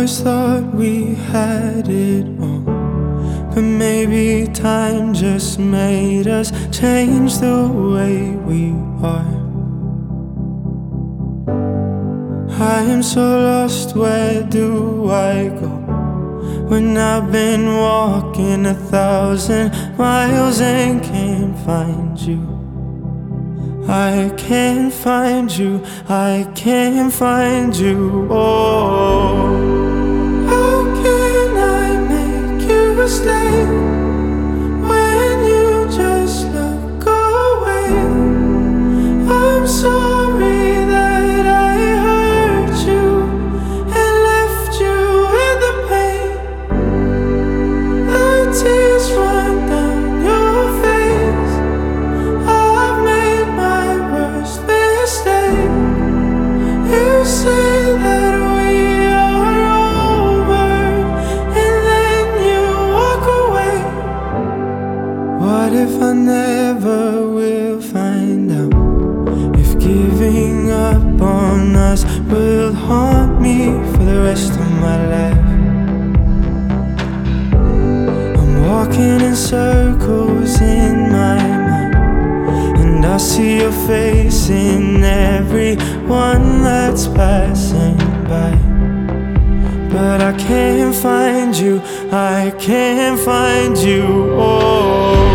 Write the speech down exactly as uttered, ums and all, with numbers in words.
always thought we had it all, but maybe time just made us change the way we are. I am so lost, where do I go when I've been walking a thousand miles and can't find you? I can't find you, I can't find you. Oh, how can I make you stay when you just look away? I'm sorry that I hurt you and left you with the pain. The tears run down your face. I've made my worst mistake. You say that we are over, and then you walk away. What if I never will find out if giving up on us will haunt me for the rest of my life? I'm walking in circles in my mind, and I see your face in everyone that's passing by. But I can't find you, I can't find you. Oh,